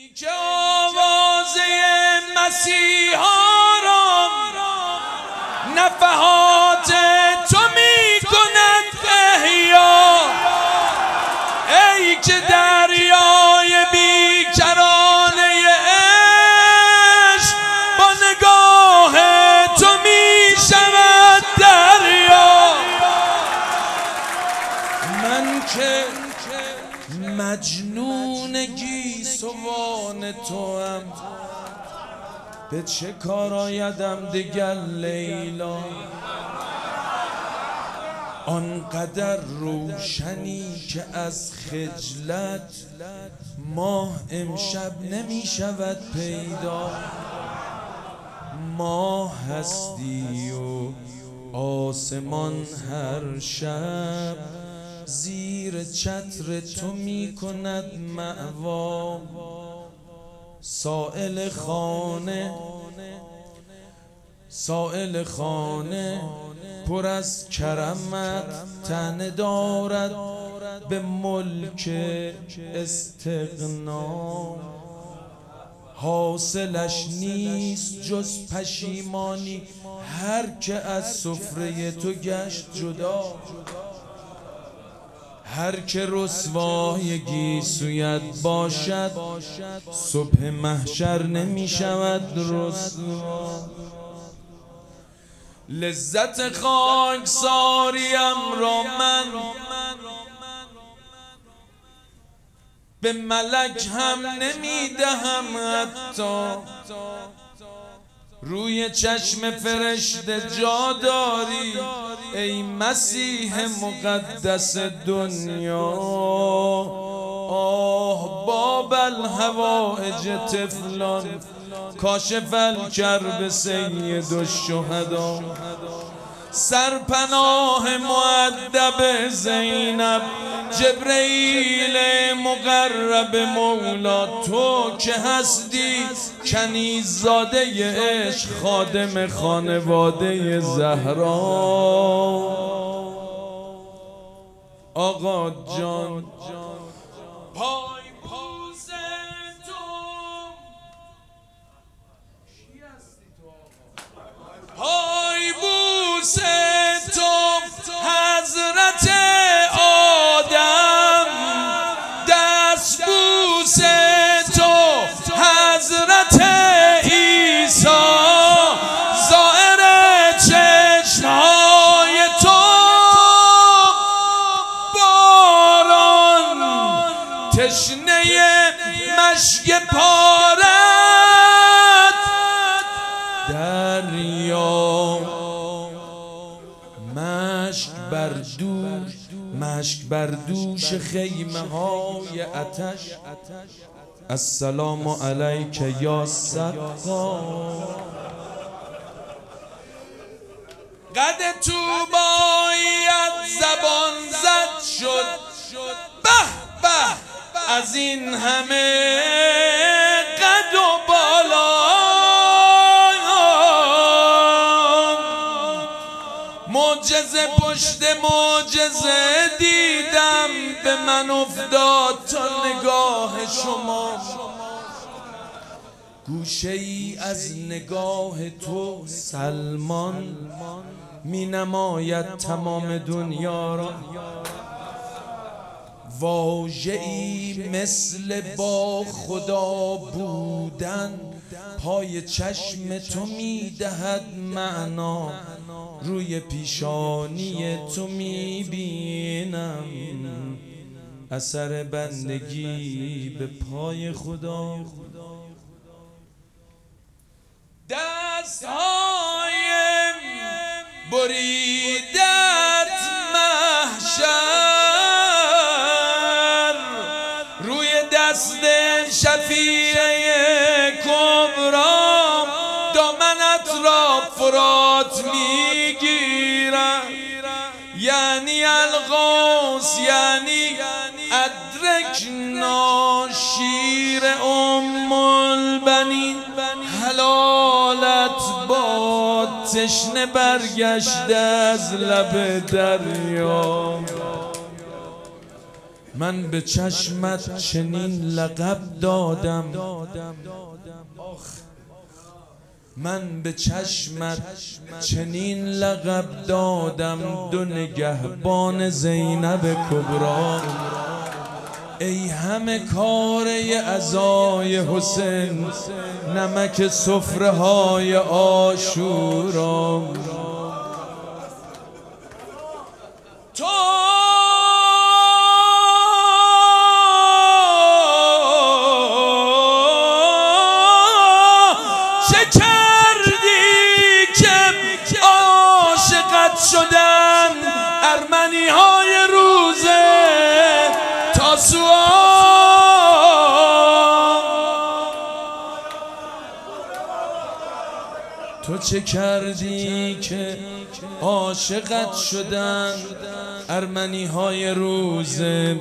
که آوازه مسیحا را نفحات تو می کند احیا. ای که دریای بیکرانه عشق با نگاه تو می شود دریا. من که مجنون گیسوان توام، به چه کار آیدم دگر لیلا؟ آنقدر روشنی که از خجلت ماه امشب نمی شود پیدا. ماه هستی و آسمان هر شب زیر چتر تو می کند مأوا. سائل خانه پر از کرمت طعنه دارد به ملک استغنا. حاصلش نیست جز پشیمانی هر که از سفره تو گشت جدا. هر که رسوای گیسویت باشد صبح محشر نمی شود رسوا. لذت خاکساریم را من به ملک هم نمی دهم حتی. روی چشم فرشته جا داری ای مسیح مقدس دنیا. آه باب الحوائج طفلان کاشف الکرب سید الشهدا. سرپناه مؤدب زینب جبرئیل مقرب مولا، تو که هستی کنیززاده عشق خادم خانواده زهرا. آقا جان پای بوس تو، پای بوس تو حضرت آدم، دست بوس تو حضرت عیسی، ظاهر چشمهای تو باران، تشنه مشک پارت دریا. مشک بر دوش خیمه های آتش. السلام علیک یا سقا. قد تو باید زبان زد شد به به از این همه قد و بالا. معجزه پشت معجزه دیدم به من افتاد تا نگاه شما. گوشه ای از نگاه تو سلمان می نماید تمام دنیا را. واژه‌ای مثل با خدا بودن پای چشم تو می دهد معنا. روی پیشانی تو می بینم اثر بندگی به پای خدا. دستهای بریدت محشر روی دست شفیع کبرا، دامنت را فرات میگیرم. یعنی الغوث یعنی ادرکنا شیر ام البنین. حلالت باد تشنه برگشته از لب دریا. من به چشمت چنین لقب دادم، من به چشمت چنین لقب دادم، دو نگهبان زینب کبری. ای همه کاره عزای حسین، نمک سفره های عاشورا. تو چه کردی که عاشقت شدن ارمنی های روزه تاسوعا؟ تو چه کردی که عاشقت شدن ارمنی های روز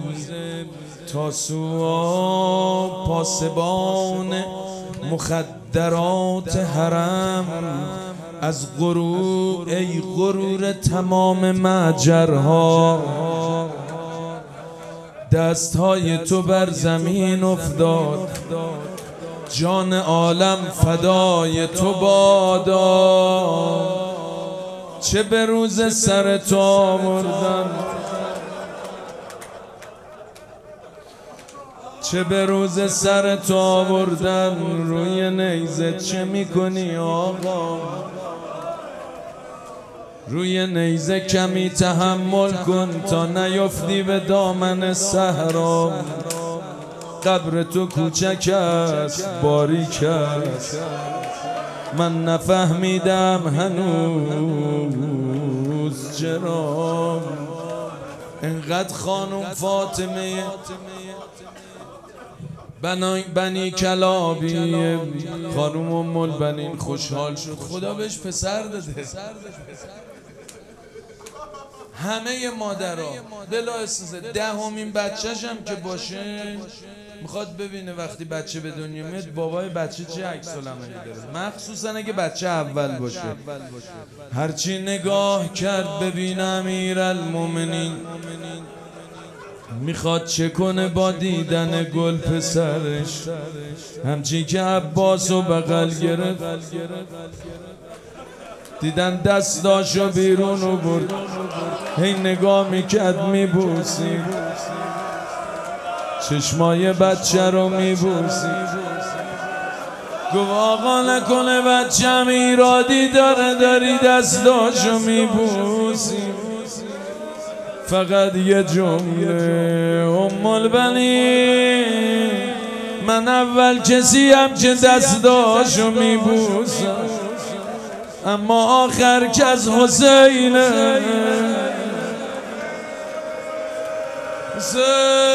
تاسوعا؟ پاسبان مخدرات حرم از غرور، ای غرور تمام مجرها، دستهای تو بر زمین افتاد، جان عالم فدای تو بادا. چه به روز سر تو آوردن، چه به روز سر تو آوردن، روی نیزه چه میکنی آقا؟ روی نیزه کمی تحمل کن تا نیفتی به دامن صحرا. قبر تو کوچک است، باریک است، من نفهمیدم هنوز چرا. انقدر خانم فاطمه بنی کلابی، خانم ام البنین خوشحال شد، خدا بهش پسر داده. همه مادرها بلا استثنا، دهمین بچه‌ش هم که باشه میخواد ببینه وقتی بچه به دنیا میاد بابای بچه چه عکس العملی داره، مخصوصا اگه بچه اول باشه. هرچی نگاه کرد ببینه امیرالمومنین میخواد چه کنه با دیدن گل پسرش. همچین که عباسو بغل گرفت، دیدن دستاشو بیرون و برد، هی نگاه میکرد میبوسی، چشمای بچه رو میبوسی. گفت آقا نکنه بچه‌م ایرادی داری دستاشو میبوسی. فقط یه جمله ام البنین، من اول کسیم که دستاشو میبوسم، اما آخر کس حسینه.